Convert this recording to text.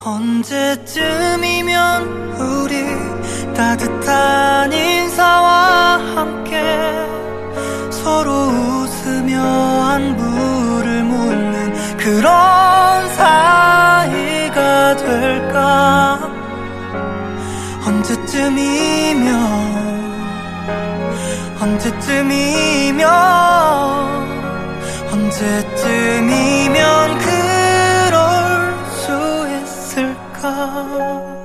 언제쯤이면 우리 따뜻한 인사와 함께 서로 웃으며 안부를 묻는 그런 사이가 될까? 언제쯤이면 그럴 수 있을까?